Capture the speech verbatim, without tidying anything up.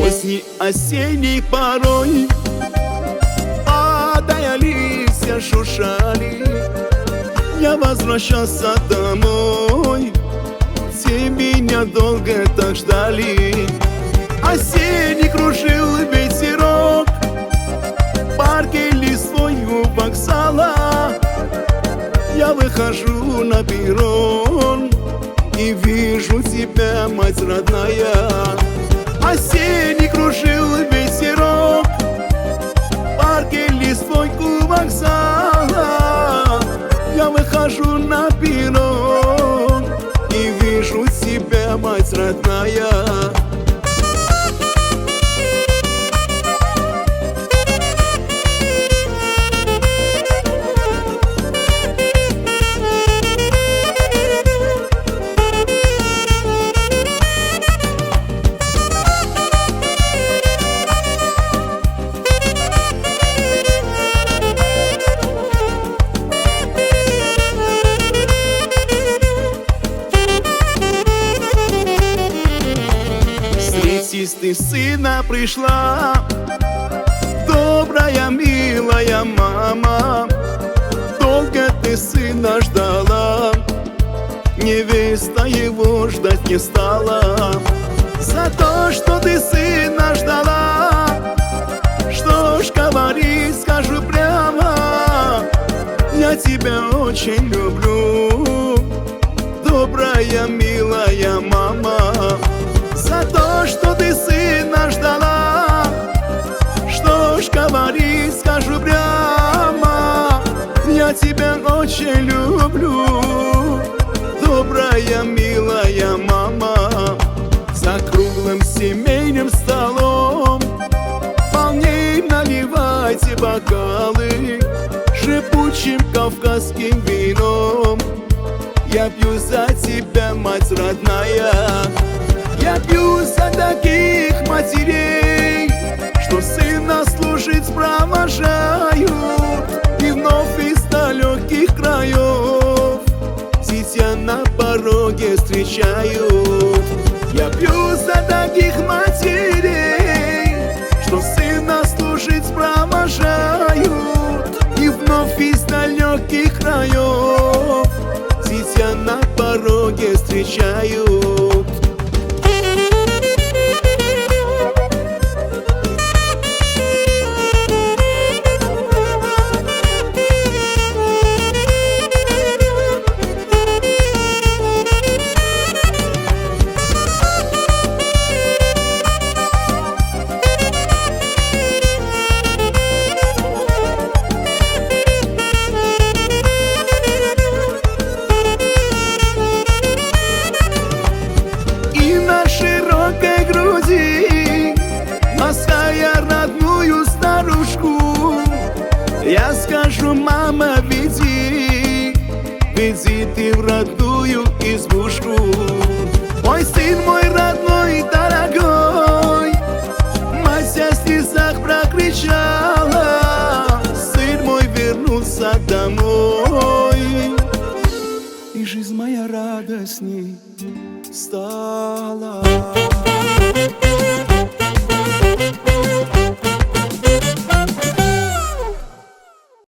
Поздний осенний порой, падая листья шуршали, я возвращался домой. Все меня долго так ждали. Осенний кружил ветерок, в парке листвой у вокзала. Я выхожу на перрон и вижу тебя, мать родная. Осенний кружил ветерок, в парке листвой у вокзала. Я выхожу на перрон и вижу тебя, мать родная. Ты сына пришла, добрая, милая мама. Долго ты сына ждала, невеста его ждать не стала. За то, что ты сына ждала, что ж говорить, скажу прямо, я тебя очень люблю, добрая, милая мама. За то, что ты сына ждала, что ж говорить, скажу прямо, я тебя очень люблю, добрая, милая мама. За круглым семейным столом полней наливайте бокалы шипучим кавказским вином. Я пью за тебя, мать родная. Я пью за таких матерей, что сына служить провожают и вновь из далеких краев дитя на пороге встречают. Я пью за таких матерей, что сына служить провожают и вновь из далеких краев дитя на пороге встречают. Лаская родную старушку, я скажу: мама, веди, веди ты в родную избушку. Ой, сын мой родной, дорогой, мать в слезах прокричала, сын мой вернулся домой, и жизнь моя радостней стала.